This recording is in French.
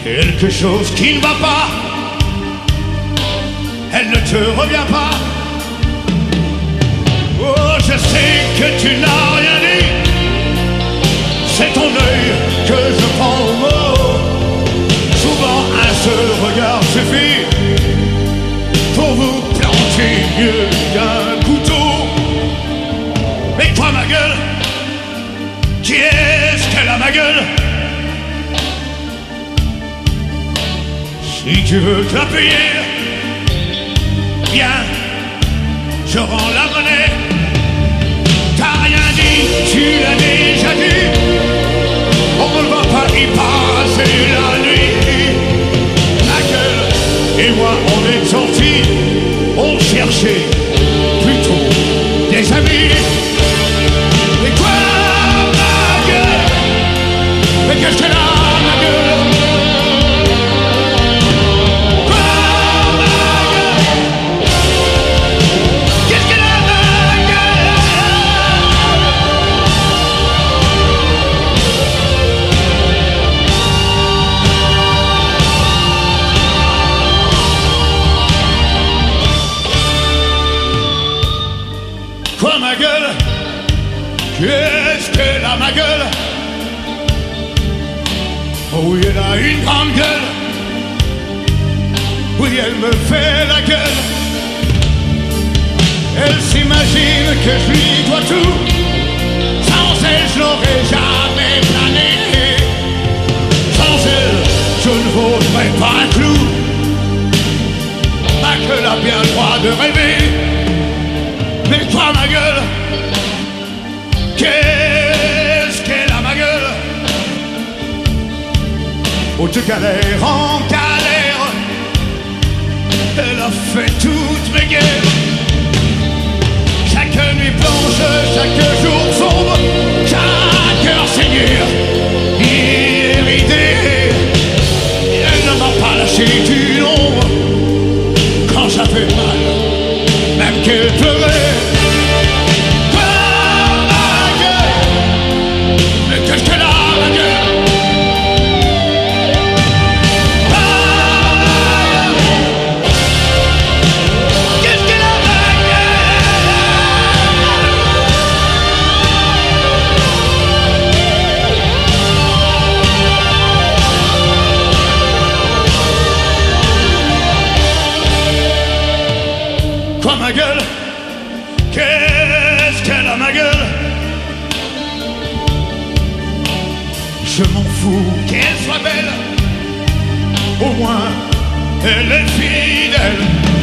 quelque chose qui ne va pas. Elle ne te revient pas. Oh, je sais que tu n'as rien dit. C'est ton œil que je prends au mot. Souvent un seul regard suffit pour vous planter mieux qu'un couteau. Mais toi ma gueule, qui est-ce qu'elle a ma gueule? Si tu veux te la payer, viens, je rends la monnaie. T'as rien dit, tu l'as déjà dit. On ne va pas y passer la nuit. Ma gueule et moi on est sortis, on cherchait plutôt des amis. Et toi ma gueule, mais qu'est-ce qu'elle a ma gueule? Quoi ma gueule? Qu'est-ce qu'elle a ma gueule? Oh oui, elle a une grande gueule. Oui, elle me fait la gueule. Elle s'imagine que je lui dois tout. Sans elle, je n'aurais jamais plané. Sans elle, je ne vaudrais pas un clou. Ma gueule a bien le droit de rêver. Mais toi ma gueule, qu'est-ce qu'elle a ma gueule? Oh de galère en galère, elle a fait toutes mes guerres. Chaque nuit blanche, chaque jour sombre, chaque heure saignée, irritée. Elle ne m'a pas lâché du ombre quand j'avais mal, même qu'elle pleurait. Quoi ma gueule? Qu'est-ce qu'elle a ma gueule? Je m'en fous qu'elle soit belle, au moins elle est fidèle.